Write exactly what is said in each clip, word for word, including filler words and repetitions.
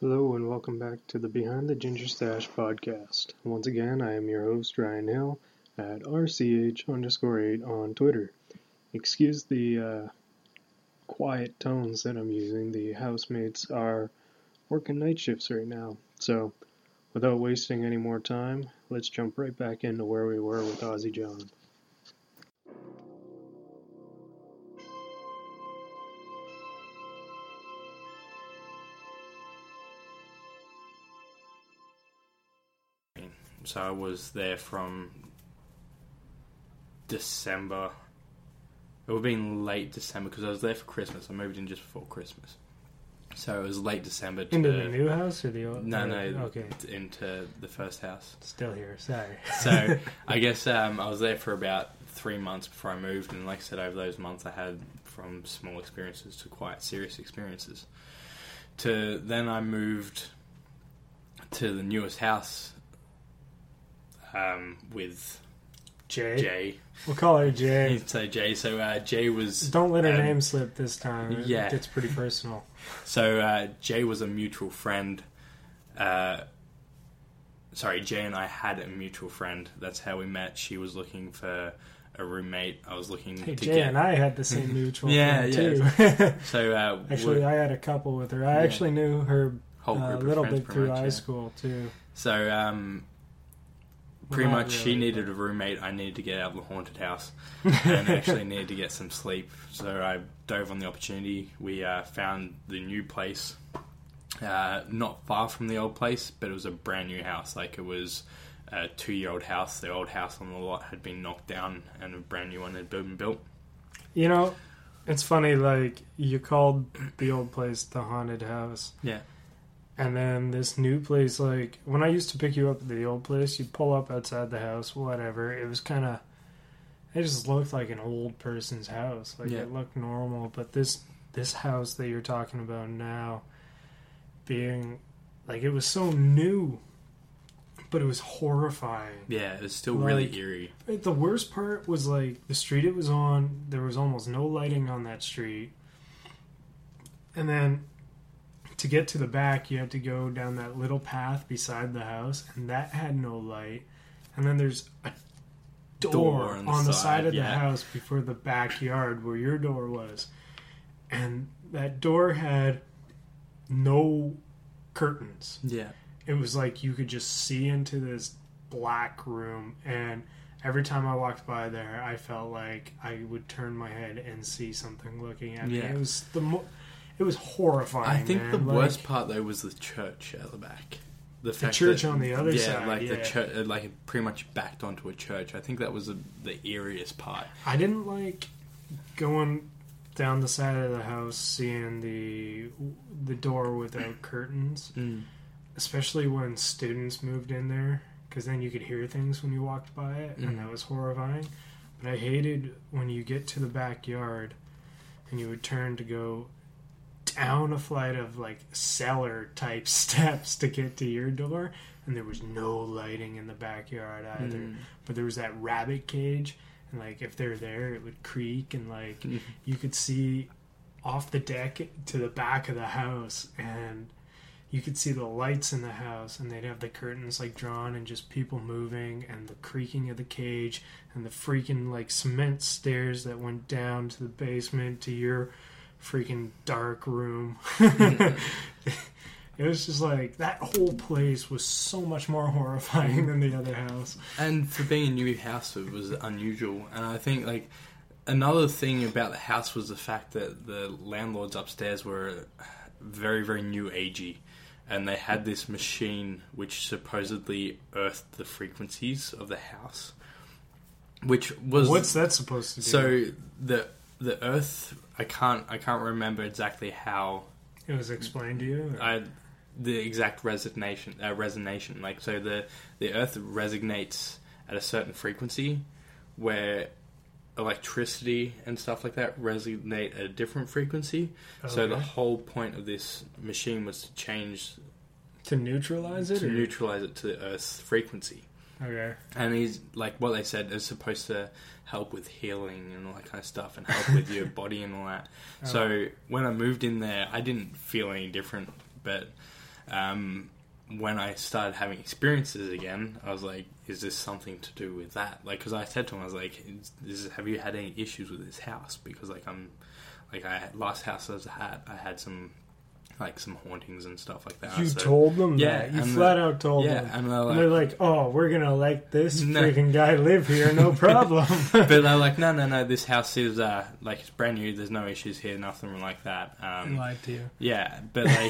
Hello and welcome back to the Behind the Ginger Stash podcast. Once again, I am your host, Ryan Hill, at R C H underscore eight on Twitter. Excuse the uh, quiet tones that I'm using. The housemates are working night shifts right now. So, without wasting any more time, let's jump right back into where we were with Ozzy John. So I was there from December. It would have been late December because I was there for Christmas. I moved in just before Christmas. So it was late December. To, into the new house or the old? No, no. Okay. Into the first house. Still here, sorry. So I guess um, I was there for about three months before I moved. And like I said, over those months I had from small experiences to quite serious experiences. To then I moved to the newest house. Um, with Jay. Jay. We'll call her Jay. So Jay. So uh, Jay was... Don't let her um, name slip this time. Yeah. It's pretty personal. So uh, Jay was a mutual friend. Uh, sorry, Jay and I had a mutual friend. That's how we met. She was looking for a roommate. I was looking hey, to Jay get... and I had the same mutual yeah, friend, yeah. too. So uh, Actually, I had a couple with her. I Yeah. actually knew her whole uh, group a of little friends bit pretty through much, high yeah. school, too. So... Um, Well, Pretty not much, really, she needed but... a roommate. I needed to get out of the haunted house, and actually needed to get some sleep. So I dove on the opportunity. We uh, found the new place, uh, not far from the old place, but it was a brand new house. Like it was a two-year-old house. The old house on the lot had been knocked down, and a brand new one had been built. You know, it's funny. Like you called the old place the haunted house. Yeah. And then this new place, like, when I used to pick you up at the old place, you'd pull up outside the house, whatever. It was kind of, it just looked like an old person's house. Like, Yeah. it looked normal. But this this house that you're talking about now, being, like, it was so new, but it was horrifying. Yeah, it was still Like, really eerie. The worst part was, like, the street it was on, there was almost no lighting on that street. And then... to get to the back, you had to go down that little path beside the house, and that had no light. And then there's a door, Door on on the the, side, side of the yeah. house before the backyard where your door was. And that door had no curtains. Yeah. It was like you could just see into this black room, and every time I walked by there, I felt like I would turn my head and see something looking at me. Yeah. It was the mo- It was horrifying. I think man. the like, worst part though was the church at the back. The, the fact church that, on the other yeah, side. like yeah, the church, like it pretty much backed onto a church. I think that was the, the eeriest part. I didn't like going down the side of the house, seeing the the door without curtains, Mm. especially when students moved in there, because then you could hear things when you walked by it, Mm. and that was horrifying. But I hated when you get to the backyard and you would turn to go down a flight of like cellar type steps to get to your door, and there was no lighting in the backyard either. Mm. But there was that rabbit cage, and like if they're there, it would creak, and like Mm. you could see off the deck to the back of the house, and you could see the lights in the house, and they'd have the curtains like drawn and just people moving, and the creaking of the cage, and the freaking like cement stairs that went down to the basement to your freaking dark room. It was just like that whole place was so much more horrifying than the other house. And for being a new house, it was unusual. And I think like another thing about the house was the fact that the landlords upstairs were very, very new agey, and they had this machine which supposedly earthed the frequencies of the house, which was What's that supposed to do? so the the earth. I can't I can't remember exactly how. It was explained to you? Or? I, the exact resonation, uh, resonation. Like, so the, the Earth resonates at a certain frequency where electricity and stuff like that resonate at a different frequency. Okay. So the whole point of this machine was to change... To neutralize it? To or? neutralize it to the Earth's frequency. Okay. And he's, like, what they said is supposed to help with healing and all that kind of stuff and help with your body and all that. Oh. So when I moved in there, I didn't feel any different, but um, when I started having experiences again, I was like, is this something to do with that? Like, because I said to him, I was like, is, is, have you had any issues with this house? Because, like, I'm, like, I had, last house I was at, I had some, like, some hauntings and stuff like that. You so, told them yeah, that? You and flat the, out told yeah, them. and they're like, and they're like, oh, we're going to let this no. freaking guy live here, no problem. But they're like, no, no, no, this house is, uh, like, it's brand new, there's no issues here, nothing like that. Um, I lied to you. Yeah, but, like,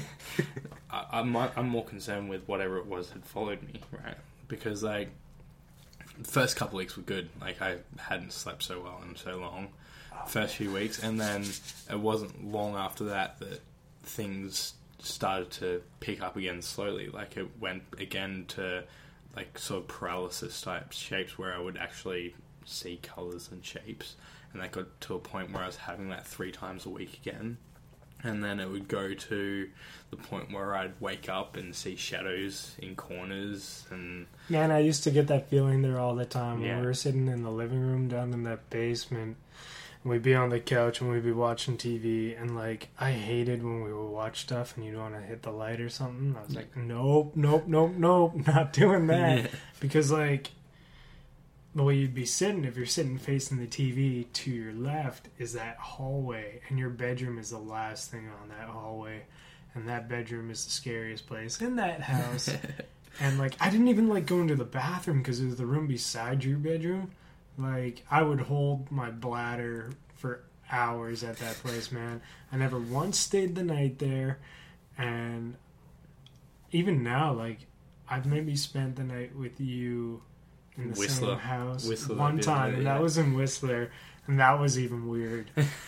I, I'm, I'm more concerned with whatever it was had followed me, right? Because, like, the first couple of weeks were good. Like, I hadn't slept so well in so long. First few weeks. And then it wasn't long after that that things started to pick up again slowly. Like, it went again to, like, sort of paralysis type shapes where I would actually see colours and shapes. And that got to a point where I was having that three times a week again. And then it would go to the point where I'd wake up and see shadows in corners. And Man, I used to get that feeling there all the time. Yeah. When we were sitting in the living room down in that basement, and we'd be on the couch and we'd be watching T V. And, like, I hated when we would watch stuff and you'd want to hit the light or something. I was like, nope, nope, nope, nope, not doing that. Yeah. Because, like, the way you'd be sitting, if you're sitting facing the T V to your left, is that hallway, and your bedroom is the last thing on that hallway, and that bedroom is the scariest place in that house. And, like, I didn't even like going to the bathroom because it was the room beside your bedroom. Like, I would hold my bladder for hours at that place, man. I never once stayed the night there, and even now, like, I've maybe spent the night with you in the Whistler. same house Whistler, one time, it, and yeah. that was in Whistler, and that was even weird.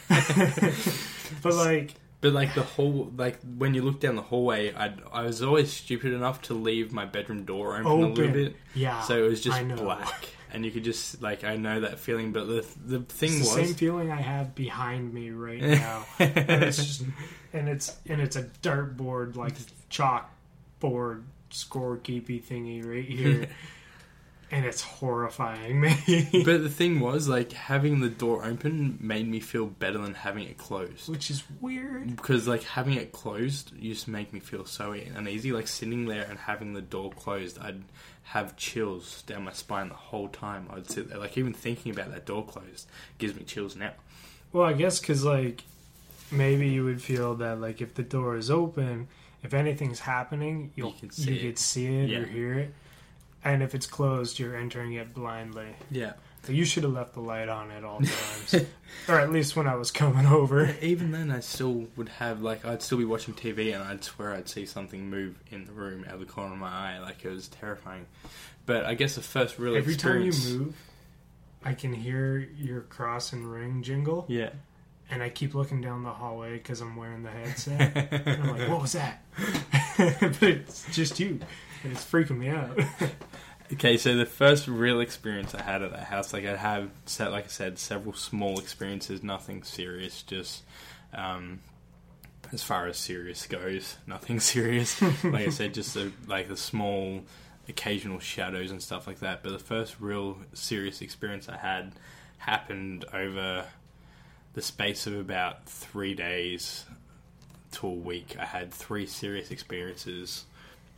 But, like, But, like, the whole, like, when you look down the hallway, I I was always stupid enough to leave my bedroom door open, open, a little bit. yeah, So it was just I know. black. And you could just, like, I know that feeling, but the the thing it's the was... same feeling I have behind me right now, and it's just, and it's and it's a dartboard, like chalkboard scorekeepy thingy right here, and it's horrifying me. But the thing was, like, having the door open made me feel better than having it closed. Which is weird. Because, like, having it closed used to make me feel so uneasy. Like, sitting there and having the door closed, I'd have chills down my spine the whole time. I'd sit there. Like, even thinking about that door closed gives me chills now. Well, I guess because, like, maybe you would feel that, like, if the door is open, if anything's happening, you'll, You can see you it. could see it Yeah. or hear it. And if it's closed, you're entering it blindly. Yeah. So you should have left the light on at all times. Or at least when I was coming over. Even then, I still would have, like, I'd still be watching T V and I'd swear I'd see something move in the room out of the corner of my eye. Like, it was terrifying. But I guess the first real Every experience... time you move, I can hear your cross and ring jingle. Yeah. And I keep looking down the hallway because I'm wearing the headset. And I'm like, what was that? But it's just you. And it's freaking me out. Okay, so the first real experience I had at that house, like I have, like I said, several small experiences, nothing serious, just um, as far as serious goes, nothing serious. Like I said, just a, like the small, occasional shadows and stuff like that. But the first real serious experience I had happened over the space of about three days to a week. I had three serious experiences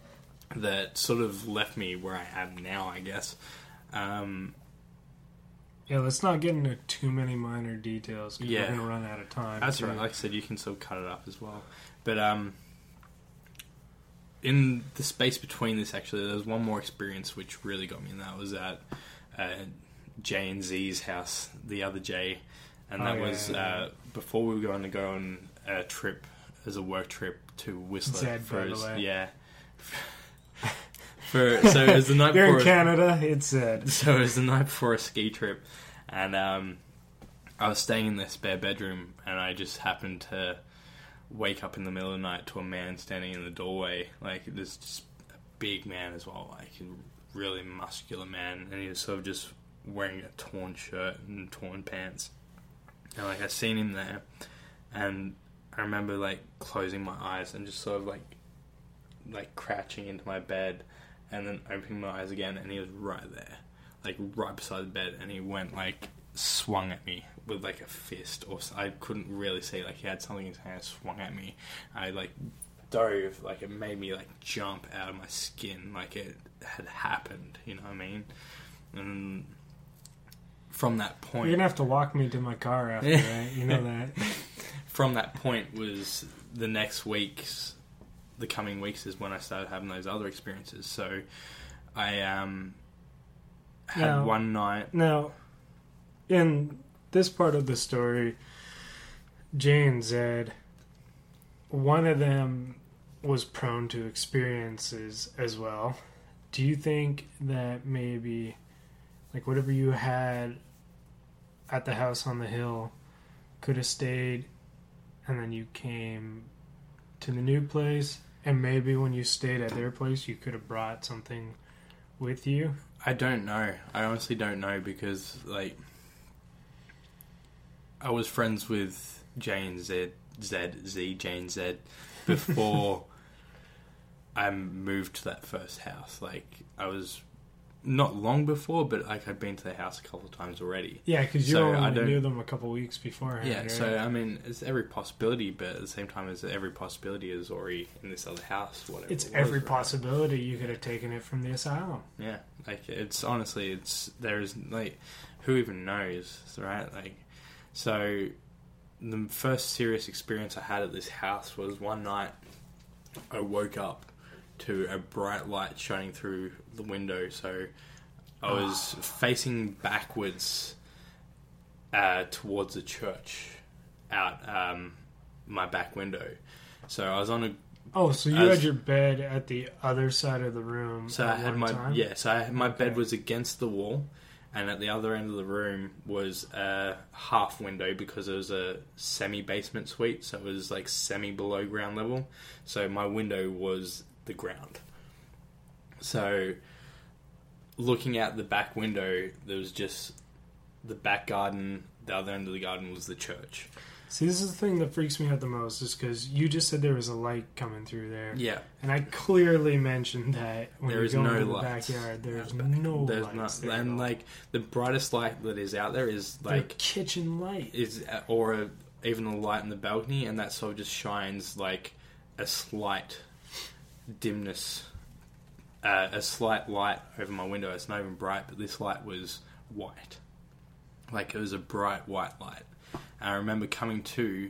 that sort of left me where I am now, I guess. Um, Yeah, let's not get into too many minor details because Yeah. we're going to run out of time. that's too. right. Like I said, you can still cut it up as well. But um, in the space between this, actually, there was one more experience which really got me, and that was at uh, J and Z's house, the other J. And that Oh, yeah, was yeah, yeah. Uh, before we were going to go on a trip, as a work trip to Whistler. Zed, for by the his- way. Yeah. For, so it was the night You're before... in Canada, it's Zed. So it was the night before a ski trip, and um, I was staying in this spare bedroom, and I just happened to wake up in the middle of the night to a man standing in the doorway. Like, this just a big man as well, like a really muscular man, and he was sort of just wearing a torn shirt and torn pants. And like, I seen him there, and I remember like closing my eyes and just sort of like like crouching into my bed, and then opening my eyes again, and he was right there, like right beside the bed, and he went like swung at me with like a fist, or I couldn't really see, like he had something in his hand, swung at me. I like dove, like it made me like jump out of my skin, like it had happened. You know what I mean? And from that point, you're gonna have to walk me to my car after, right? You know that. From that point was the next weeks, the coming weeks is when I started having those other experiences. So I um had now, one night. Now, in this part of the story, Jay and Zed, one of them was prone to experiences as well. Do you think that maybe, like, whatever you had at the house on the hill could have stayed, and then you came to the new place, and maybe when you stayed at their place, you could have brought something with you? I don't know. I honestly don't know because, like, I was friends with Jay and Zed, Zed, Z, Jay and Zed before I moved to that first house. Like, I was not long before, but like I'd been to their house a couple of times already. Yeah, because you So only I don't- knew them a couple weeks beforehand. Yeah, right? so I mean, it's every possibility, but at the same time, as every possibility is already in this other house. Whatever. it's it was, every right? possibility you could have taken it from the asylum. Yeah, like it's honestly, it's there's like, who even knows, right? Like, so the first serious experience I had at this house was one night. I woke up to a bright light shining through the window, so I was facing backwards uh, towards the church out um, my back window. So I was on a Oh, so you As- had your bed at the other side of the room. So at I had one my time? yeah. So I had, my Okay. bed was against the wall, and at the other end of the room was a half window because it was a semi basement suite. So it was like semi below ground level. So my window was the ground. So looking out the back window, there was just the back garden. The other end of the garden was the church. See, this is the thing that freaks me out the most, is because you just said there was a light coming through there. Yeah, And I clearly mentioned that when there you is go no into the lights. backyard, there's out back. no There's lights not, there. at and all. like the brightest light that is out there is They're like kitchen light. is or a, even a light in the balcony, and that sort of just shines like a slight dimness, uh, a slight light over my window. It's not even bright, but this light was white, like it was a bright white light. And I remember coming to,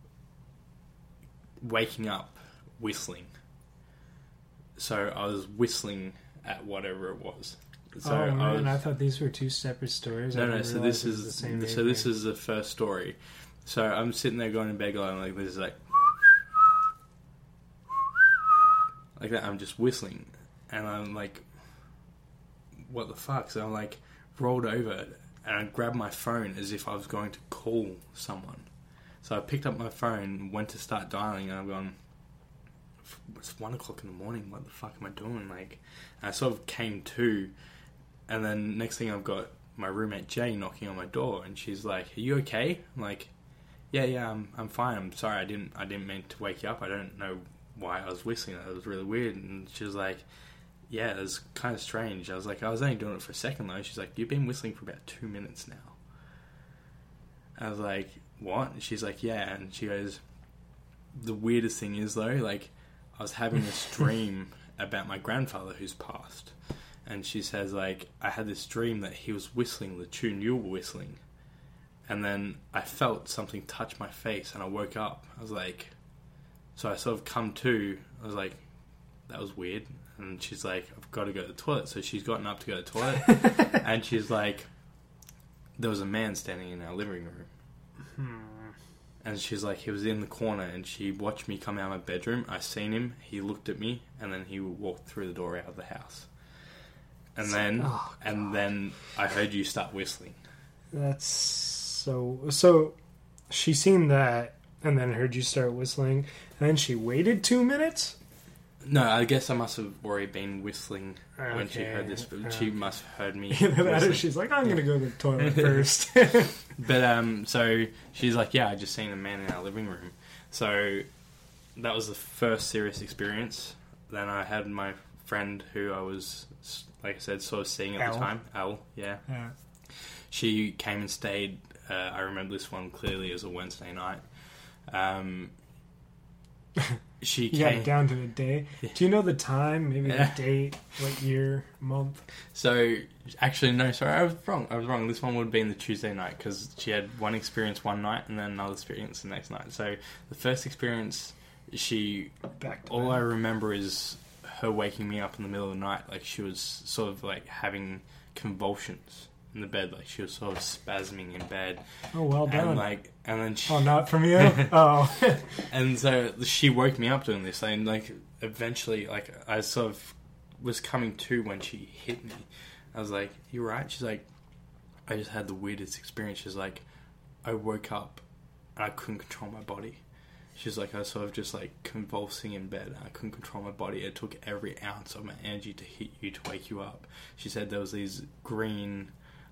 waking up, whistling. So I was whistling at whatever it was. So oh man, I was, I thought these were two separate stories. I no, no. didn't So realize this it was is the same so. This evening. is the first story. So I'm sitting there going to bed, going like this, is like like that. I'm just whistling, and I'm like, what the fuck? So I'm like rolled over, and I grabbed my phone as if I was going to call someone. So I picked up my phone, went to start dialing, and I'm going, it's one o'clock in the morning. What the fuck am I doing? Like, and I sort of came to. And then next thing I've got my roommate Jay knocking on my door, and she's like, "Are you okay?" I'm like, "Yeah, yeah, I'm I'm fine. I'm sorry, I didn't I didn't mean to wake you up. I don't know why I was whistling. That was really weird." And she was like, "Yeah, it was kind of strange." I was like, "I was only doing it for a second though." She's like, "You've been whistling for about two minutes now." I was like, "What?" And she's like, "Yeah." And she goes, "The weirdest thing is though, like, I was having this dream about my grandfather who's passed." And she says, like, I had this dream that he was whistling the tune you were whistling. And then I felt something touch my face, and I woke up. I was like, so I sort of come to, I was like, that was weird. And she's like, I've got to go to the toilet. So she's gotten up to go to the toilet. And she's like, there was a man standing in our living room. Hmm. And she's like, he was in the corner, and she watched me come out of my bedroom. I seen him, he looked at me, and then he walked through the door out of the house. And then, Oh, and then I heard you start whistling. That's so. So she seen that and then heard you start whistling, and then she waited two minutes. No, I guess I must have already been whistling when she Okay, heard this, but okay. she must have heard me Either that or whistling. she's like, I'm gonna go to the toilet first. But um, so she's like, yeah, I just seen a man in our living room. So that was the first serious experience. Then I had my friend who I was, like I said, sort of seeing at Elle. the time. Elle, yeah. Yeah. She came and stayed. Uh, I remember this one clearly as a Wednesday night. Um, she You came... got it down to the day. Yeah. Do you know the time? Maybe Yeah. the date, what year, month? So, actually, no, sorry, I was wrong. I was wrong. This one would have been the Tuesday night because she had one experience one night and then another experience the next night. So, the first experience, she... Back to all back. I remember is her waking me up in the middle of the night. Like, she was sort of, like, having convulsions in the bed. Like, she was sort of spasming in bed. Oh, well done. And, like, and then she... Oh, not from you? Oh. And so she woke me up doing this, and like eventually, like I sort of was coming to when she hit me. I was like, "You right?" She's like, "I just had the weirdest experience." She's like, "I woke up and I couldn't control my body." She's like, "I was sort of just like convulsing in bed. And I couldn't control my body. It took every ounce of my energy to hit you to wake you up." She said there was these green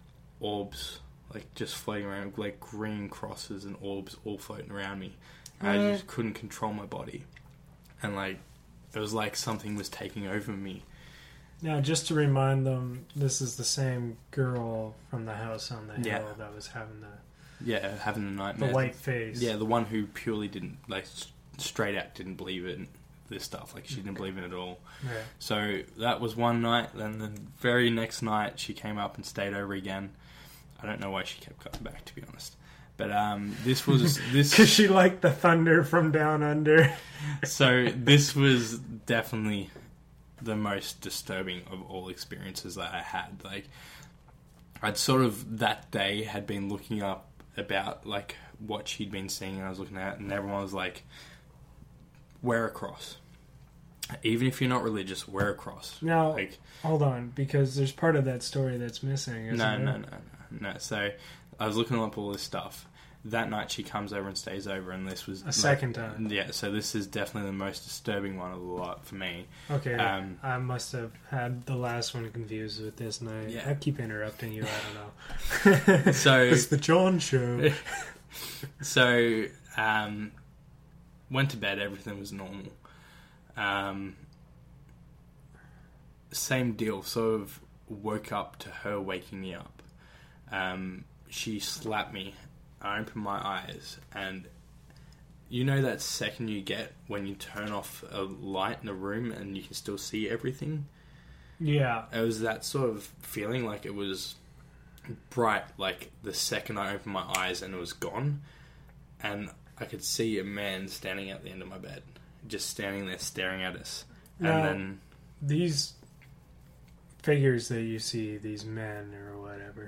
orbs, like just floating around, like green crosses and orbs all floating around me. And I just couldn't control my body. And like, it was like something was taking over me. Now, just to remind them, this is the same girl from the house on the hill Yeah. that was having the, Yeah, having the the nightmare. white face. Yeah, the one who purely didn't, like, s- straight out didn't believe in this stuff. Like, she didn't believe in it at all. Yeah. So that was one night. Then the very next night, she came up and stayed over again. I don't know why she kept coming back, to be honest. But um, this was this. Because she liked the thunder from down under. So this was definitely the most disturbing of all experiences that I had. Like, I'd sort of that day had been looking up about like what she'd been seeing, and I was looking at, and everyone was like, "Wear a cross. Even if you're not religious, wear a cross." Now, Like, hold on, because there's part of that story that's missing, isn't no, there? no, no, no, no. So I was looking up all this stuff. That night she comes over and stays over, and this was A second time. Yeah, so this is definitely the most disturbing one of the lot for me. Okay, Um, I must have had the last one confused with this, and I, Yeah. I keep interrupting you, I don't know. So It's the John Show. so um, went to bed. Everything was normal. Um, same deal. Sort of woke up to her waking me up. Um, she slapped me. I opened my eyes, and you know that second you get when you turn off a light in a room and you can still see everything? Yeah. It was that sort of feeling, like it was bright, like the second I opened my eyes and it was gone. And I could see a man standing at the end of my bed, just standing there staring at us. And Now, then... These figures that you see, these men or whatever,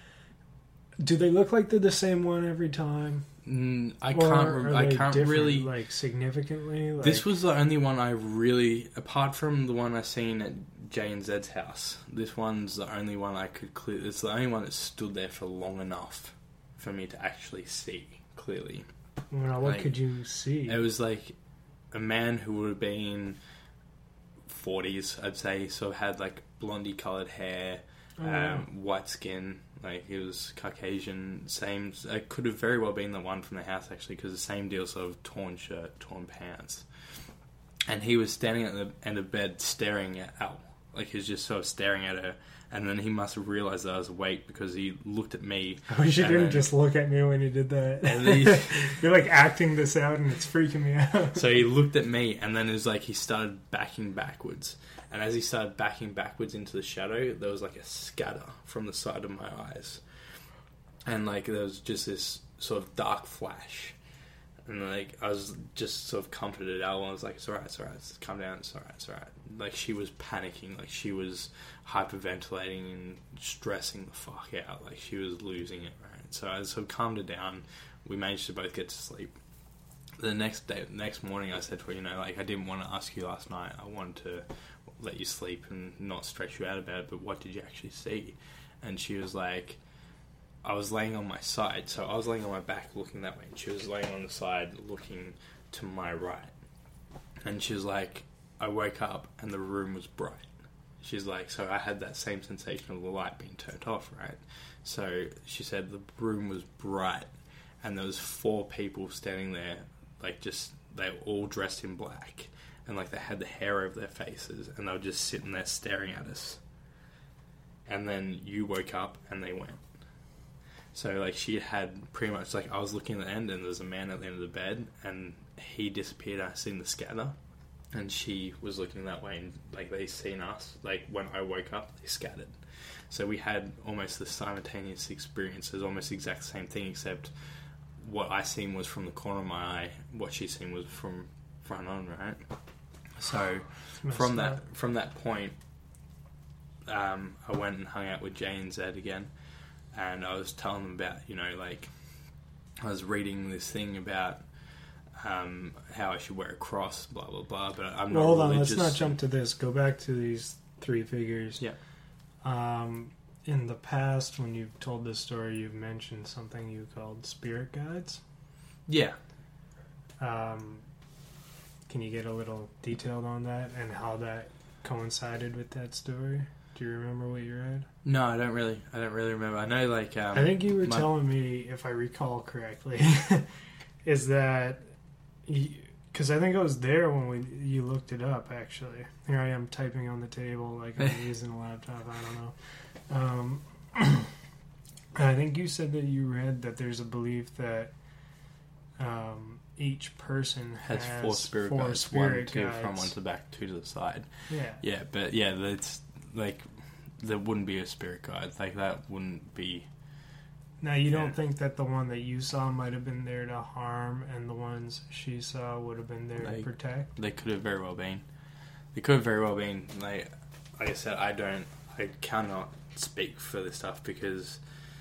do they look like they're the same one every time? Mm, I Or can't. are Rem- I they can't different, really. like significantly. Like, This was the only one I really, apart from the one I seen at Jay and Zed's house. This one's the only one I could clear. It's the only one that stood there for long enough for me to actually see clearly. Well, what like, could you see? It was like a man who would have been forties, I'd say. So had like blondie coloured hair, Oh, um, wow. white skin. Like, he was Caucasian, same... It could have very well been the one from the house, actually, because the same deal, sort of torn shirt, torn pants. And he was standing at the end of bed staring at Al. Like, he was just sort of staring at her. And then he must have realised that I was awake because he looked at me. I wish you and didn't then- just look at me when you did that. And he- You're like acting this out and it's freaking me out. So he looked at me, and then it was like he started backing backwards. And as he started backing backwards into the shadow, there was like a scatter from the side of my eyes. And like there was just this sort of dark flash. And like I was just sort of comforted Al, and I was like, it's alright, it's alright, it's calm down, it's alright, it's alright. Like she was panicking, like she was hyperventilating and stressing the fuck out, like she was losing it, right? So I sort of calmed her down. We managed to both get to sleep. The next day, next morning, I said to her, you know, like I didn't want to ask you last night. I wanted to let you sleep and not stress you out about it, but what did you actually see? And she was like, I was laying on my side, so I was laying on my back looking that way, and she was laying on the side looking to my right. And she was like, I woke up and the room was bright. She's like, so I had that same sensation of the light being turned off, right? So she said the room was bright, and there was four people standing there, like just, they were all dressed in black, and like they had the hair over their faces, and they were just sitting there staring at us. And then you woke up and they went. So like she had pretty much like I was looking at the end and there was a man at the end of the bed and he disappeared. I seen the scatter, and she was looking that way and like they seen us. Like when I woke up, they scattered. So we had almost the simultaneous experience. It was almost the exact same thing, except what I seen was from the corner of my eye. What she seen was from front on, right? So from that from that point, um, I went and hung out with Jay and Zed again, and I was telling them about, you know, like I was reading this thing about um, how I should wear a cross, blah blah blah. But I'm not. Well, hold religious. on, let's not jump to this. Go back to these three figures. Yeah. Um, in the past, when you've told this story, you've mentioned something you called spirit guides. Yeah. Um, can you get a little detailed on that and how that coincided with that story? Do you remember what you read? No, I don't really. I don't really remember. I know, like, um, I think you were my... telling me, if I recall correctly, is that because I think I was there when we you looked it up. Actually, here I am typing on the table like I'm using a laptop. I don't know. Um, I think you said that you read that there's a belief that um, each person has, has four spirit four guides, spirit one to guides. from, one to the back, two to the side. Yeah, yeah, but yeah, that's like there wouldn't be a spirit guide. Like that wouldn't be. Now, you yeah. don't think that the one that you saw might have been there to harm, and the ones she saw would have been there like, to protect? They could have very well been. They could have very well been. Like, like I said, I don't. I cannot speak for this stuff because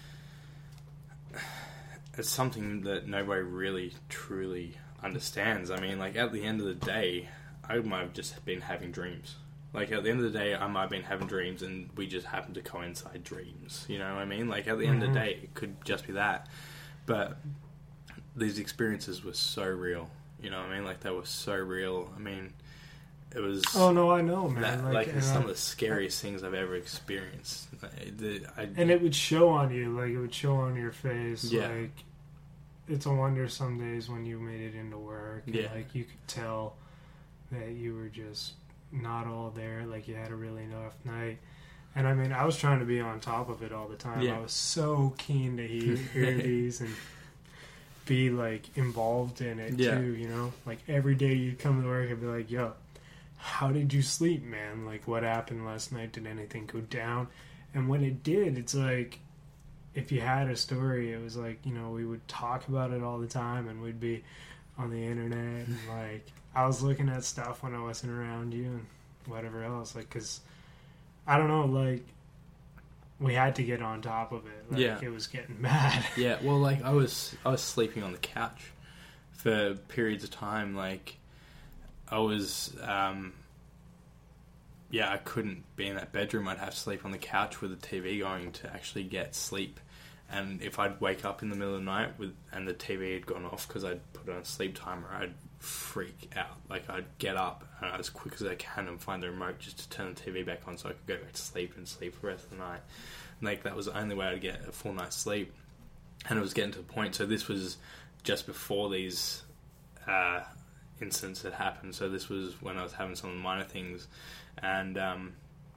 it's something that nobody really truly understands. I mean, like, at the end of the day, I might have just been having dreams. Like, at the end of the day, I might have been having dreams and we just happen to coincide dreams. You know what I mean? Like, at the end mm-hmm. of the day, it could just be that. But these experiences were so real. You know what I mean? Like, they were so real. I mean, it was... Oh, no, I know, man. That, like, like it's some I, of the scariest things I've ever experienced. The, I, and it would show on you. Like, it would show on your face. Yeah. Like, it's a wonder some days when you made it into work. And, yeah. like, you could tell that you were just not all there. Like, you had a really rough night. And, I mean, I was trying to be on top of it all the time. Yeah. I was so keen to hear, hear these and be, like, involved in it, yeah. too, you know? Like, every day you'd come to work and be like, yo, how did you sleep, man? Like, what happened last night? Did anything go down? And when it did, it's like, if you had a story, it was like, you know, we would talk about it all the time, and we'd be on the internet, and, like, I was looking at stuff when I wasn't around you and whatever else, like, because, I don't know, like, we had to get on top of it. Like, yeah. it was getting bad. Yeah, well, like, I was, I was sleeping on the couch for periods of time, like, I was, um, yeah, I couldn't be in that bedroom. I'd have to sleep on the couch with the T V going to actually get sleep. And if I'd wake up in the middle of the night with and the T V had gone off because I'd put on a sleep timer, I'd freak out. Like, I'd get up and as quick as I can and find the remote just to turn the T V back on so I could go back to sleep and sleep for the rest of the night. And, like, that was the only way I'd get a full night's sleep. And it was getting to the point. So this was just before these uh, incidents had happened. So this was when I was having some of the minor things. And um,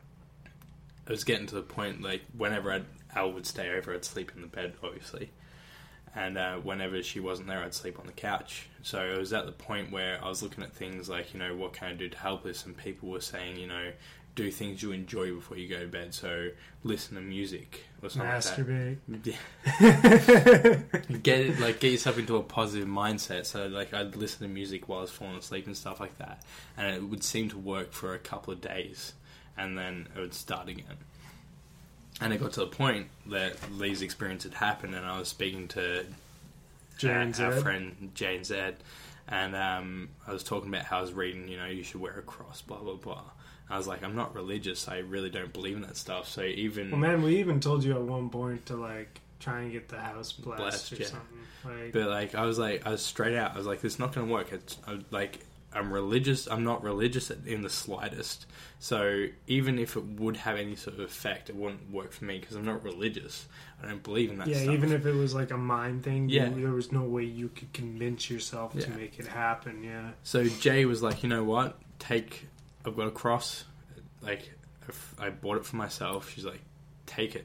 it was getting to the point, like, whenever I'd, Al would stay over, I'd sleep in the bed, obviously. And uh, whenever she wasn't there, I'd sleep on the couch. So it was at the point where I was looking at things like, you know, what can I do to help this? And people were saying, you know, do things you enjoy before you go to bed. So listen to music or something Masturbate. like that. Yeah. Get it, like, get yourself into a positive mindset. So, like, I'd listen to music while I was falling asleep and stuff like that. And it would seem to work for a couple of days. And then it would start again. And it got to the point that these experiences had happened, and I was speaking to Jane our, our friend Jane Zed, and um, I was talking about how I was reading, you know, you should wear a cross, blah, blah, blah. I was like, I'm not religious, I really don't believe in that stuff, so even... Well, man, we even told you at one point to, like, try and get the house blessed, blessed or yeah. something. Like, but, like, I was like, I was straight out, I was like, it's not going to work. It's, I, like, I'm religious, I'm not religious in the slightest, so even if it would have any sort of effect, it wouldn't work for me, because I'm not religious. I don't believe in that yeah, stuff. even if it was, like, a mind thing, yeah. you, there was no way you could convince yourself yeah. to make it happen, yeah. So Jay was like, you know what, take, I've got a cross, like, if I bought it for myself, she's like, take it.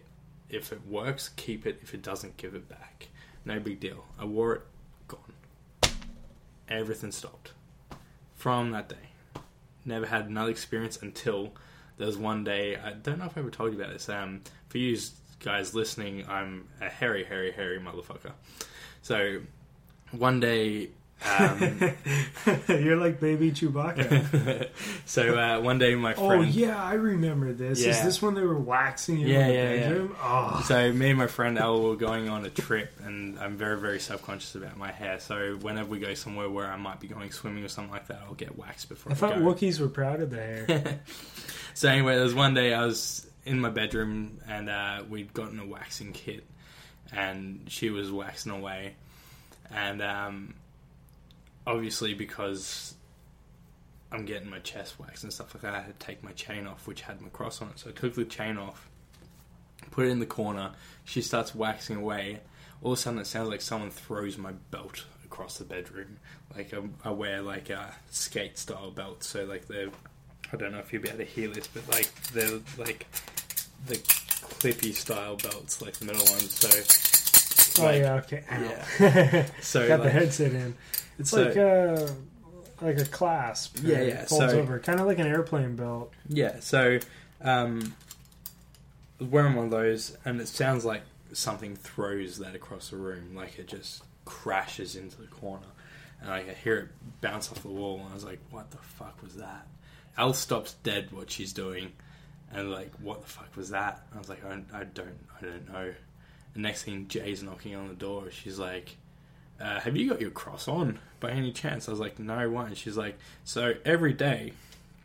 If it works, keep it. If it doesn't, give it back. No big deal. I wore it, gone. Everything stopped. From that day. Never had another experience until there was one day, I don't know if I ever told you about this. Um, for you guys listening, I'm a hairy, hairy, hairy motherfucker. So, one day... Um, You're like baby Chewbacca. so, uh, one day my friend... Oh, yeah, I remember this. Yeah. Is this when they were waxing you yeah, in the yeah, bedroom? Yeah. Oh. So, me and my friend Al were going on a trip, and I'm very, very self-conscious about my hair. So, whenever we go somewhere where I might be going swimming or something like that, I'll get waxed before I I thought go. Wookiees were proud of the hair. So, anyway, there was one day I was in my bedroom, and uh, we'd gotten a waxing kit, and she was waxing away. And, um... obviously, because I'm getting my chest waxed and stuff like that, I had to take my chain off, which had my cross on it. So I took the chain off, put it in the corner. She starts waxing away. All of a sudden, it sounds like someone throws my belt across the bedroom. Like, I, I wear, like, a skate-style belt. So, like, they're... I don't know if you'll be able to hear this, but, like, they're, like, the clippy-style belts, like the middle ones. So... Oh, like, yeah, okay. Ow. Yeah. So, got like, the headset in. It's so, like a like a clasp. Yeah, it yeah. Folds so, over, kind of like an airplane belt. Yeah. So, um, I was wearing one of those, and it sounds like something throws that across the room, like it just crashes into the corner, and like, I hear it bounce off the wall, and I was like, "What the fuck was that?" Al stops dead what she's doing, and like, "What the fuck was that?" And I was like, "I don't, I don't, I don't know." The next thing, Jay's knocking on the door. She's like, uh, have you got your cross on by any chance? I was like, no, why? And she's like, so every day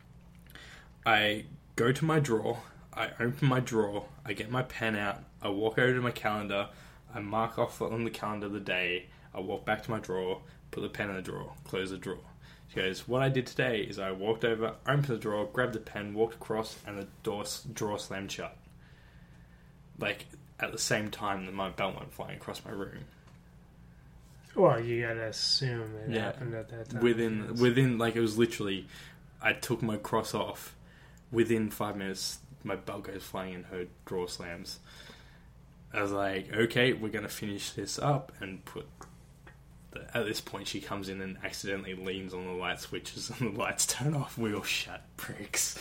I go to my drawer, I open my drawer, I get my pen out, I walk over to my calendar, I mark off on the calendar the day, I walk back to my drawer, put the pen in the drawer, close the drawer. She goes, what I did today is I walked over, opened the drawer, grabbed the pen, walked across, and the door, drawer slammed shut. Like, at the same time that my belt went flying across my room. Well, you gotta assume it Yeah. happened at that time. Within, Yes. within, like, it was literally, I took my cross off. Within five minutes, my belt goes flying and her drawer slams. I was like, okay, we're going to finish this up and put... The, at this point, she comes in and accidentally leans on the light switches and the lights turn off. We all shut, pricks.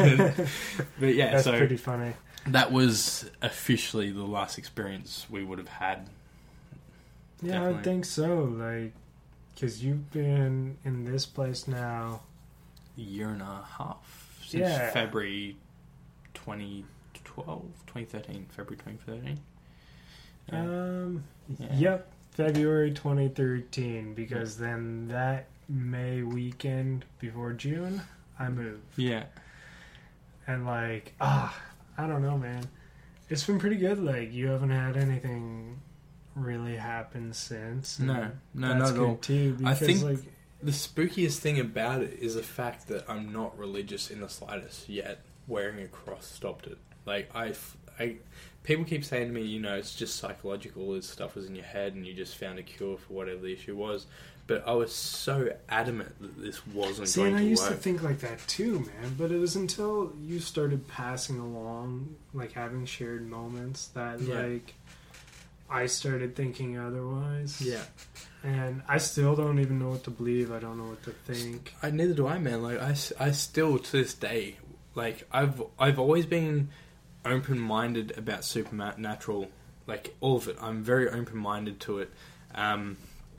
But yeah, That's so... pretty funny. That was officially the last experience we would have had. Yeah, Definitely. I think so. Like, because you've been in this place now A year and a half since Yeah. February twenty twelve, twenty thirteen, February twenty thirteen. Yeah. Um. Yeah. Yep, February twenty thirteen. Because then that May weekend before June, I moved, Yeah. and like, ah, I don't know, man. It's been pretty good. Like, you haven't had anything really happen since. and No, no, that's not at good all. too. I Because, think- like, The spookiest thing about it is the fact that I'm not religious in the slightest, yet wearing a cross stopped it. Like, I, I, people keep saying to me, you know, it's just psychological, this stuff was in your head and you just found a cure for whatever the issue was. But I was so adamant that this wasn't see, going and I to used work. to think like that too, man. But it was until you started passing along, like having shared moments, that Yeah. like I started thinking otherwise. Yeah. And I still don't even know what to believe. I don't know what to think. I, neither do I, man. Like, I, s- I still, to this day, like, I've, I've always been open-minded about supernatural, like, all of it. I'm very open-minded to it. Um,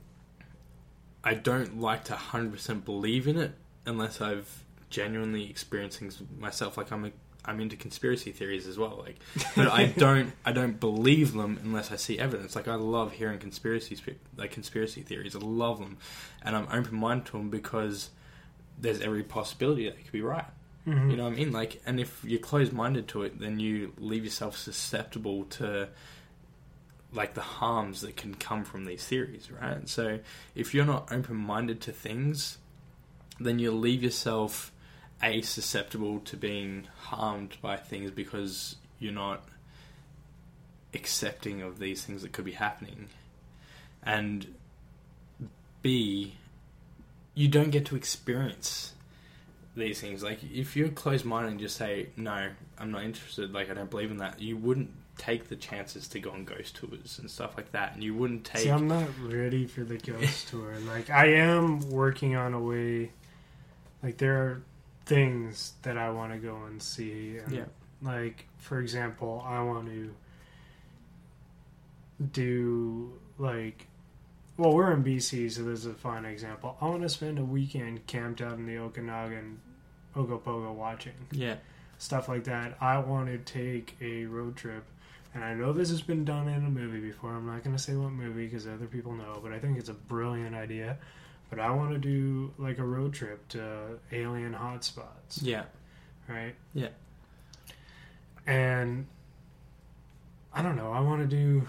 I don't like to one hundred percent believe in it unless I've genuinely experienced things myself. Like, I'm a, I'm into conspiracy theories as well. Like, but I don't I don't believe them unless I see evidence. Like, I love hearing conspiracy spe- like conspiracy theories. I love them, and I'm open-minded to them because there's every possibility that it could be right. Mm-hmm. You know what I mean? Like, and if you're closed-minded to it, then you leave yourself susceptible to, like, the harms that can come from these theories, right? So if you're not open-minded to things, then you leave yourself, A, susceptible to being harmed by things because you're not accepting of these things that could be happening. And B, you don't get to experience these things. Like, if you're closed-minded and just say, no, I'm not interested, like, I don't believe in that, you wouldn't take the chances to go on ghost tours and stuff like that, and you wouldn't take... See, I'm not ready for the ghost tour. Like, I am working on a way... Like, there are things that I want to go and see. And, yeah. like, for example, I want to do, like... Well, we're in B C, so this is a fine example. I want to spend a weekend camped out in the Okanagan, Ogopogo watching. Yeah. Stuff like that. I want to take a road trip, and I know this has been done in a movie before. I'm not going to say what movie because other people know, but I think it's a brilliant idea. But I want to do like a road trip to alien hotspots. Yeah. Right? Yeah. And I don't know. I want to do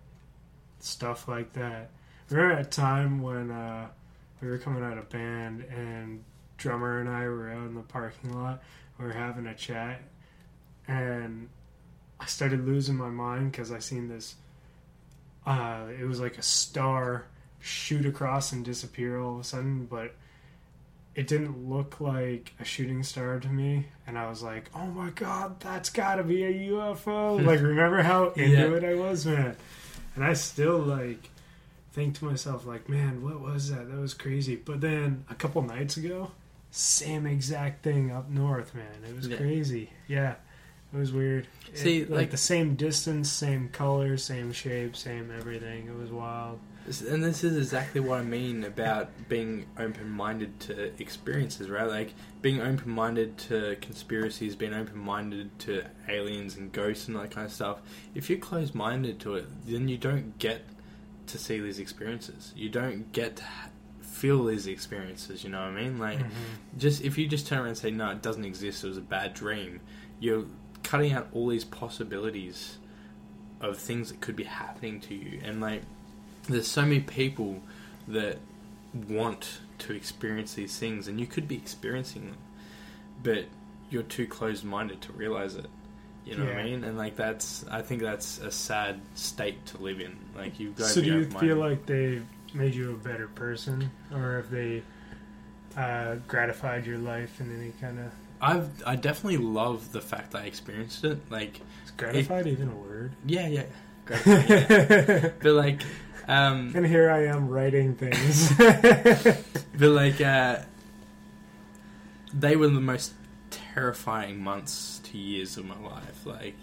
stuff like that. Remember a time when uh, we were coming out of band and drummer and I were out in the parking lot. We were having a chat, and I started losing my mind because I seen this. Uh, it was like a star shoot across and disappear all of a sudden, but it didn't look like a shooting star to me. And I was like, "Oh my god, that's got to be a U F O!" Like, remember how into yeah. it I was, man? And I still like think to myself, like, "Man, what was that? That was crazy." But then a couple nights ago. Same exact thing up north, man. It was yeah. crazy. Yeah, it was weird. See, it, like, like the same distance, same color, same shape, same everything. It was wild. And this is exactly what I mean about being open-minded to experiences, right? Like, being open-minded to conspiracies, being open-minded to aliens and ghosts and that kind of stuff. If you're closed-minded to it, then you don't get to see these experiences. You don't get to ha- feel these experiences, you know what I mean? Like, mm-hmm. just if you just turn around and say, no, it doesn't exist, it was a bad dream, you're cutting out all these possibilities of things that could be happening to you. And, like, there's so many people that want to experience these things, and you could be experiencing them, but you're too closed-minded to realize it. You know yeah. what I mean? And, like, that's, I think that's a sad state to live in. Like, you've got so to be do you open-minded. feel like they've made you a better person, or have they uh, gratified your life in any kind of... I've I definitely love the fact that I experienced it. Like, is gratified it, even a word? Yeah, yeah. Gratified, yeah. But, like... Um, and here I am writing things. But, like, uh, they were the most terrifying months to years of my life. Like,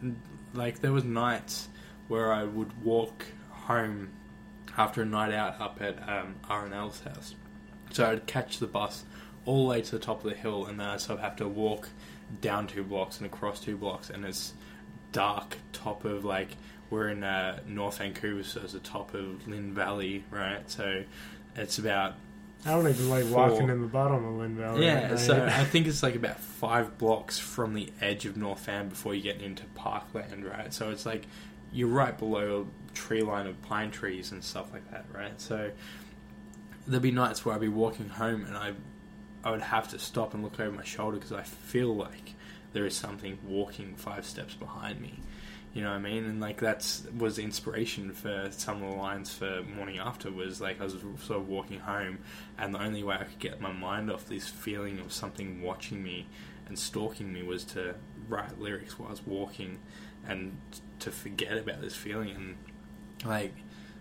like there was nights where I would walk home after a night out up at um, R and L's house. So I'd catch the bus all the way to the top of the hill, and then I'd sort of have to walk down two blocks and across two blocks, and it's dark top of, like, we're in uh, North Vancouver, so it's the top of Lynn Valley, right? So it's about... I don't even like four. walking in the bottom of Lynn Valley. Yeah, so I think it's like about five blocks from the edge of North Van before you get into Parkland, right? So it's like you're right below a tree line of pine trees and stuff like that, right? So there'd be nights where I'd be walking home and I I would have to stop and look over my shoulder because I feel like there is something walking five steps behind me. You know what I mean? And, like, that's was the inspiration for some of the lines for Morning After. Was like I was sort of walking home, and the only way I could get my mind off this feeling of something watching me and stalking me was to write lyrics while I was walking, and to forget about this feeling. And, like,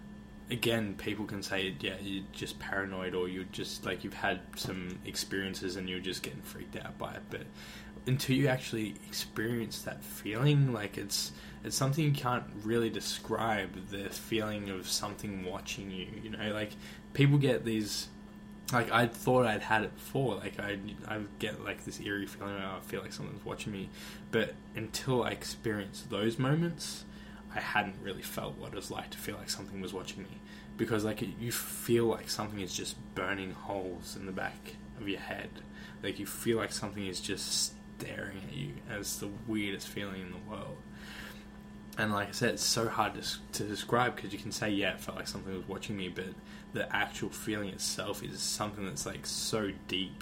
again, people can say, yeah, you're just paranoid, or you're just, like, you've had some experiences and you're just getting freaked out by it. But until you actually experience that feeling, like, it's it's something you can't really describe, the feeling of something watching you, you know, like, people get these, like, I thought I'd had it before, like, I I get, like, this eerie feeling, oh, I feel like someone's watching me, but until I experienced those moments, I hadn't really felt what it was like to feel like something was watching me, because, like, you feel like something is just burning holes in the back of your head, like, you feel like something is just staring at you, and it's the weirdest feeling in the world. And, like I said, it's so hard to, to describe, because you can say, yeah, it felt like something was watching me, but the actual feeling itself is something that's, like, so deep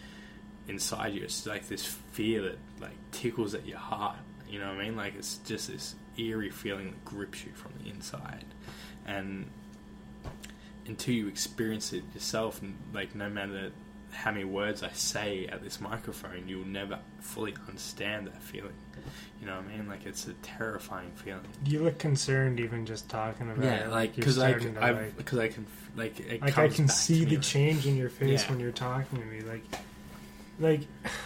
inside you. It's like this fear that, like, tickles at your heart, you know what I mean? Like, it's just this eerie feeling that grips you from the inside. And until you experience it yourself, and, like, no matter how many words I say at this microphone, you'll never fully understand that feeling. You know what I mean? Like, it's a terrifying feeling. You look concerned even just talking about it. Yeah, like, you're because I, starting to, I, like, because I can, like, it like I comes can back see to the me, like- change in your face Yeah. when you're talking to me. Like, like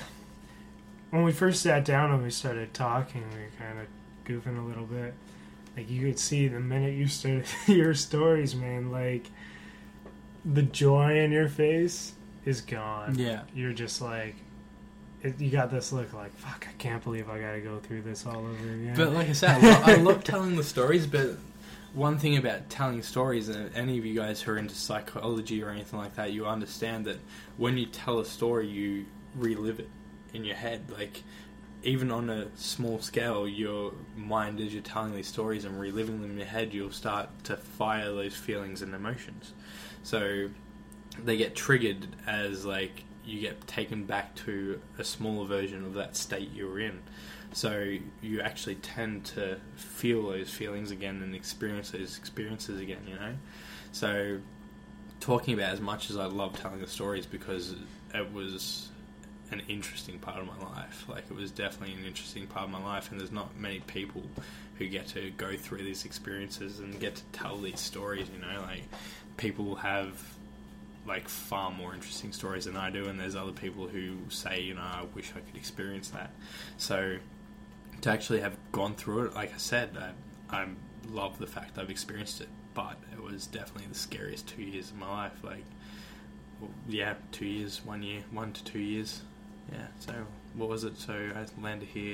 when we first sat down and we started talking, we were kind of goofing a little bit. Like, you could see the minute you started your stories, man. Like, the joy in your face is gone. Yeah. You're just like, it, you got this look like, fuck, I can't believe I gotta go through this all over again. But like I said, I, lo- I love telling the stories, but one thing about telling stories, and any of you guys who are into psychology or anything like that, you understand that when you tell a story, you relive it in your head. Like, even on a small scale, your mind, as you're telling these stories and reliving them in your head, you'll start to fire those feelings and emotions. So they get triggered as, like, you get taken back to a smaller version of that state you were in. So you actually tend to feel those feelings again and experience those experiences again, you know? So talking about, as much as I love telling the stories, because it was an interesting part of my life. Like, it was definitely an interesting part of my life, and there's not many people who get to go through these experiences and get to tell these stories, you know? Like, people have, like, far more interesting stories than I do, and there's other people who say, you know, I wish I could experience that. So to actually have gone through it, like I said, I, I love the fact I've experienced it, but it was definitely the scariest two years of my life. Like, well, yeah, two years, one year, one to two years. Yeah, so what was it? So I landed here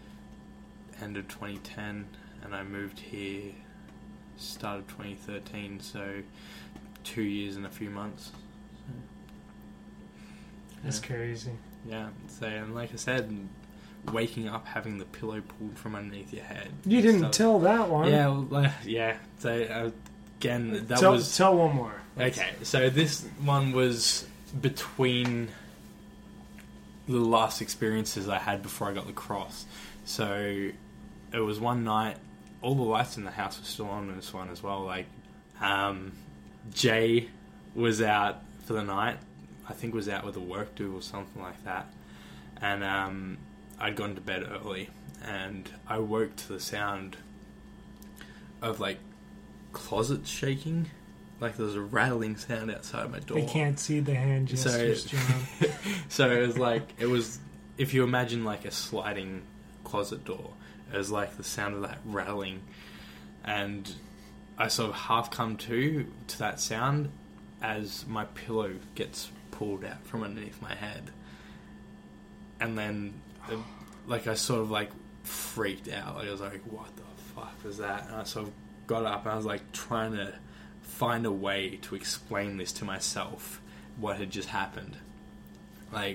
end of twenty ten, and I moved here start of twenty thirteen, so two years and a few months. So, That's yeah. crazy. Yeah, so, and like I said, waking up having the pillow pulled from underneath your head. You didn't So- tell that one. Yeah, well, like, yeah. So uh, again, that tell, was tell one more. okay. So this one was between the last experiences I had before I got the cross. So it was one night. All the lights in the house were still on in this one as well. Like, um, Jay was out for the night. I think was out with a work do or something like that. And um, I'd gone to bed early, and I woke to the sound of, like, closets shaking. Like, there was a rattling sound outside my door. They can't see the hand gestures, So- John. So it was like, it was, if you imagine like a sliding closet door, it was like the sound of that rattling. And I sort of half come to, to that sound as my pillow gets pulled out from underneath my head. And then, it, like, I sort of like freaked out. Like, I was like, what the fuck was that? And I sort of got up and I was like trying to find a way to explain this to myself, what had just happened. Like,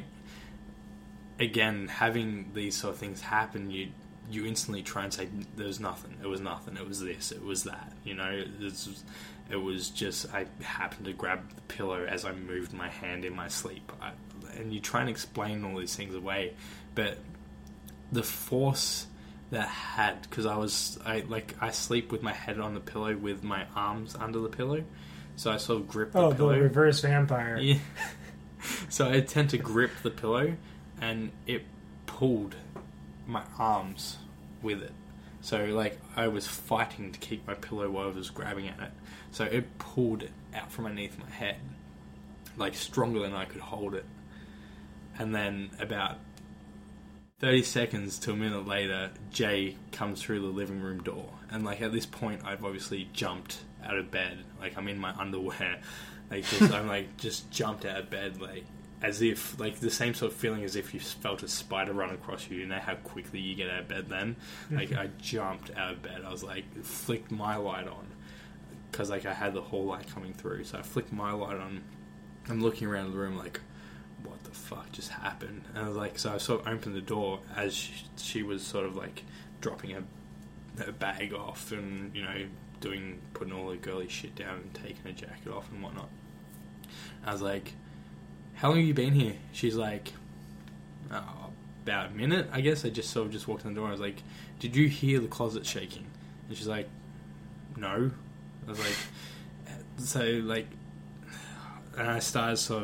again, having these sort of things happen, you you instantly try and say, there was nothing, it was nothing, it was this, it was that, you know, this was, it was just, I happened to grab the pillow as I moved my hand in my sleep, I, and you try and explain all these things away, but the force that I had, because I was, I like, I sleep with my head on the pillow with my arms under the pillow, so I sort of grip the Oh, pillow. the reverse vampire. Yeah. So I tend to grip the pillow, and it pulled my arms with it. So, like, I was fighting to keep my pillow while I was grabbing at it. So it pulled it out from underneath my head, like, stronger than I could hold it. And then about thirty seconds to a minute later, Jay comes through the living room door. And, like, at this point, I've obviously jumped out of bed. Like, I'm in my underwear. Like, just, I'm, like, just jumped out of bed, like, as if, like, the same sort of feeling as if you felt a spider run across you. You know how quickly you get out of bed then? Like, I jumped out of bed. I was, like, flicked my light on. Because, like, I had the whole light coming through. So I flicked my light on. I'm looking around the room, like, what the fuck just happened? And I was, like, so I sort of opened the door as she, she was sort of, like, dropping her, her bag off and, you know, doing, putting all the girly shit down and taking her jacket off and whatnot. I was like, how long have you been here? She's like, oh, about a minute, I guess. I just sort of just walked in the door. I was like, did you hear the closet shaking? And she's like, no. I was like, so, like, and I started sort of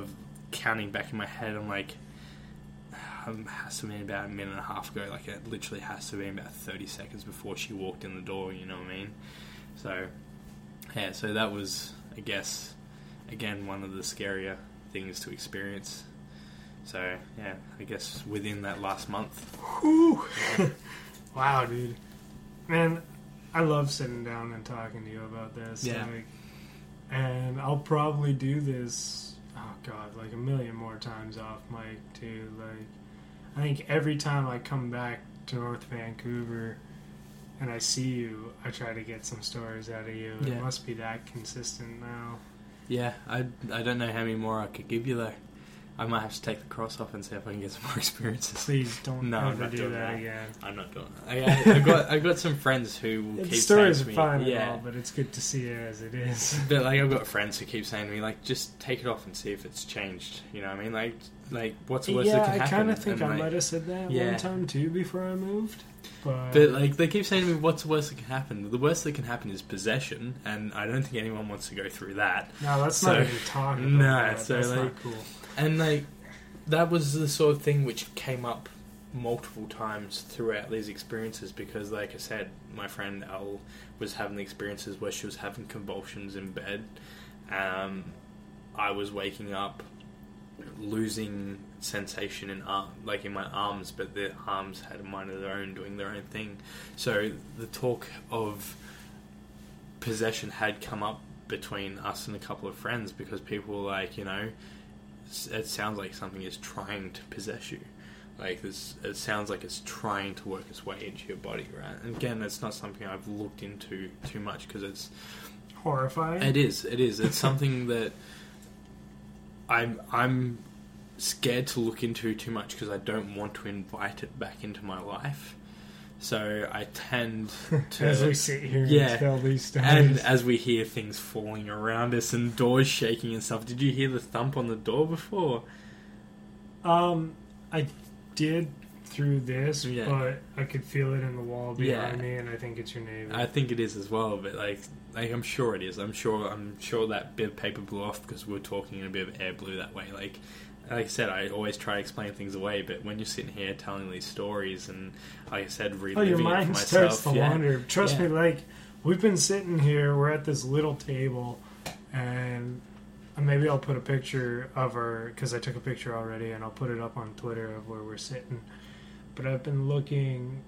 counting back in my head, I'm like, um, has to have been about a minute and a half ago. Like, it literally has to have been about thirty seconds before she walked in the door, you know what I mean? So, yeah, so that was, I guess, again, one of the scarier things to experience. So, yeah, I guess within that last month. Whew. Yeah. Wow, dude. Man, I love sitting down and talking to you about this. Yeah. Like, and I'll probably do this, oh God, like a million more times off mic, too. Like, I think every time I come back to North Vancouver and I see you, I try to get some stories out of you. Yeah. It must be that consistent now. Yeah, I, I don't know how many more I could give you, though. I might have to take the cross off and see if I can get some more experiences. Please don't no, ever do that, that again. I'm not doing that. I, I, I've got I've got some friends who will The keep stories saying are to me, fine yeah. and all, but it's good to see it as it is. But like, I've got friends who keep saying to me, like, just take it off and see if it's changed. You know what I mean? Like, like what's the worst yeah, that can I happen? kind of think And, I like, might have said that yeah. one time too before I moved. But, But like, they keep saying to me, what's the worst that can happen? The worst that can happen is possession, and I don't think anyone wants to go through that. no, let's so- not even talk about no, that. so, That's like, not cool. And like, that was the sort of thing which came up multiple times throughout these experiences, because like I said, my friend Elle was having the experiences where she was having convulsions in bed. Um, I was waking up losing sensation in arm, like in my arms, but the arms had a mind of their own, doing their own thing. So the talk of possession had come up between us and a couple of friends, because people were like, you know, it sounds like something is trying to possess you. Like, this, it sounds like it's trying to work its way into your body, right? And again, it's not something I've looked into too much, because it's Horrifying. it is, it is. It's something that I'm I'm scared to look into too much, because I don't want to invite it back into my life. So I tend to, as we sit here Yeah. and tell these stories. and as we hear things falling around us and doors shaking and stuff. Did you hear the thump on the door before? um, I did through this, Yeah. but I could feel it in the wall behind Yeah. me, and I think it's your neighbor. I think it is as well, but like, like I'm sure it is. I'm sure. I'm sure that bit of paper blew off because we were talking and a bit of air blew that way. Like, like I said, I always try to explain things away, but when you're sitting here telling these stories and, like I said, oh, reliving your it for mind myself, starts to yeah, wander. Trust yeah. me, like, we've been sitting here, we're at this little table, and maybe I'll put a picture of her, because I took a picture already, and I'll put it up on Twitter of where we're sitting. But I've been looking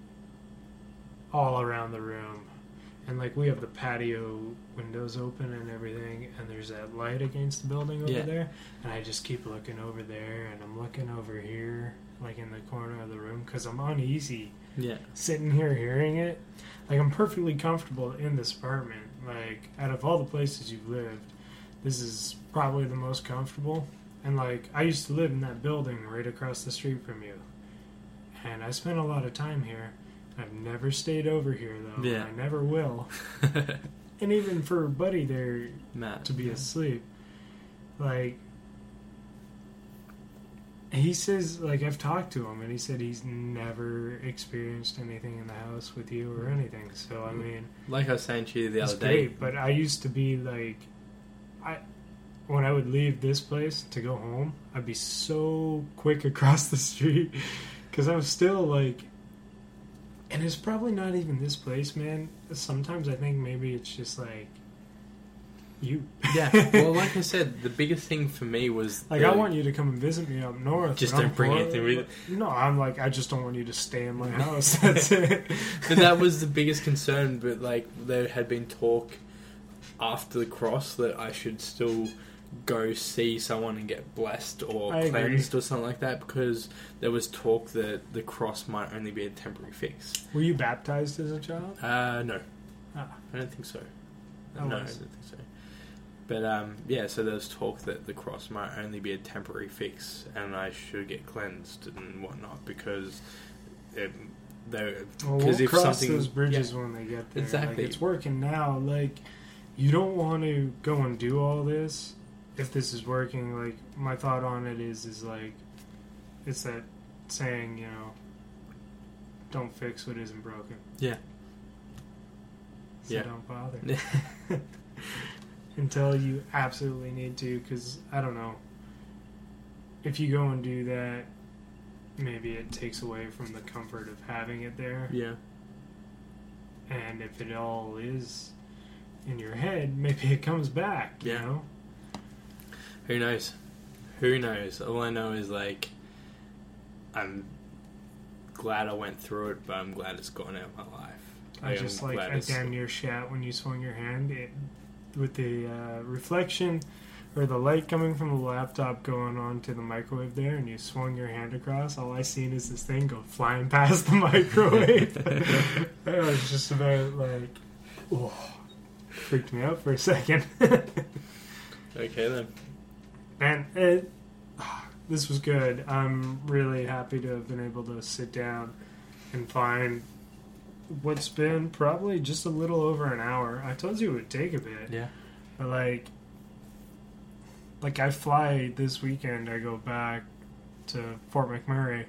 all around the room, and like, we have the patio windows open and everything, and there's that light against the building over Yeah. there, and I just keep looking over there, and I'm looking over here, like in the corner of the room, because I'm uneasy yeah, sitting here hearing it. Like, I'm perfectly comfortable in this apartment. Like, out of all the places you've lived, this is probably the most comfortable. And like, I used to live in that building right across the street from you, and I spent a lot of time here. I've never stayed over here though. Yeah. I never will. And even for Buddy there Matt, to be asleep, like, he says, like, I've talked to him, and he said he's never experienced anything in the house with you or anything. So I mean, like I was saying to you the it's other day, great. But I used to be like, I when I would leave this place to go home, I'd be so quick across the street, because I'm still like, and it's probably not even this place, man. Sometimes I think maybe it's just like you. yeah. Well, like I said, the biggest thing for me was Like, the, I want you to come and visit me up north. Just but I'm don't bring poor- anything with you. No, I'm like, I just don't want you to stay in my house. That's it. But that was the biggest concern. But like, there had been talk after the cross that I should still go see someone and get blessed or I cleansed agree. or something like that, because there was talk that the cross might only be a temporary fix. Were you baptized as a child? Uh, no, Ah, I don't think so. I no, I don't was. think so. But um, yeah, so there was talk that the cross might only be a temporary fix, and I should get cleansed and whatnot, because it, they Well, because we'll if cross something those bridges yeah, when they get there. Exactly. Like, it's working now. Like, you don't want to go and do all this if this is working. Like, my thought on it is, is like, it's that saying, you know, don't fix what isn't broken. yeah. So Yeah. don't bother. Until you absolutely need to, because, I don't know. if you go and do that, maybe it takes away from the comfort of having it there. Yeah. And if it all is in your head, maybe it comes back, you Yeah. know? Who knows? Who knows? All I know is, like, I'm glad I went through it, but I'm glad it's gone out of my life. I Like, just, I'm like, glad I it's- damn near shat when you swung your hand. It, with the uh, reflection or the light coming from the laptop going on to the microwave there, and you swung your hand across, all I seen is this thing go flying past the microwave. I was just about, like, oh, freaked me out for a second. Okay, then. And it, this was good. I'm really happy to have been able to sit down and find what's been probably just a little over an hour. I told you it would take a bit. Yeah. But like, like I fly this weekend. I go back to Fort McMurray,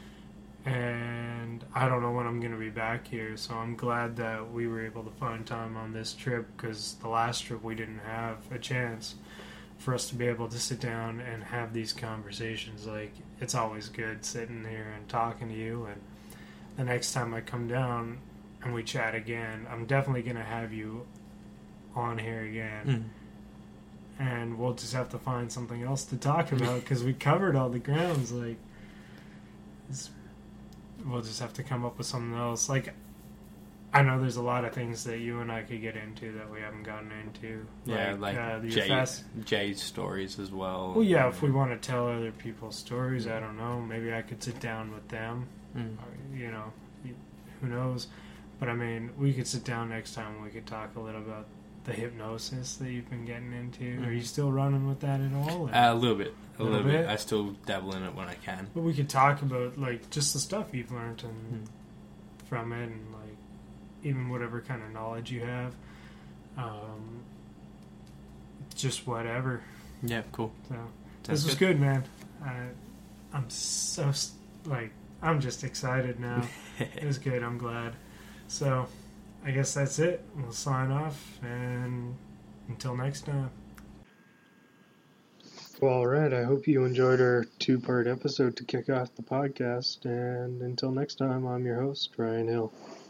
and I don't know when I'm going to be back here. So I'm glad that we were able to find time on this trip, because the last trip we didn't have a chance for us to be able to sit down and have these conversations. Like, it's always good sitting here and talking to you, and the next time I come down and we chat again, I'm definitely going to have you on here again. Mm. And we'll just have to find something else to talk about, because we covered all the grounds. Like, it's, we'll just have to come up with something else. Like, I know there's a lot of things that you and I could get into that we haven't gotten into. Yeah, like, uh, the Jay, fast- Jay's stories as well. Well, yeah, if we want to tell other people's stories, I don't know. Maybe I could sit down with them. Mm. Or, you know, who knows? But I mean, we could sit down next time. We could talk a little about the hypnosis that you've been getting into. Mm. Are you still running with that at all? Or? Uh, a little bit. A Little little, bit. bit? I still dabble in it when I can. But we could talk about, like, just the stuff you've learned and Mm. from it, and like even whatever kind of knowledge you have. Um, just whatever. Yeah, cool. So Sounds this was good, man. I, I'm so s- like I'm just excited now. It was good. I'm glad. So I guess that's it. We'll sign off, and until next time. Well, all right. I hope you enjoyed our two-part episode to kick off the podcast. And until next time, I'm your host, Ryan Hill.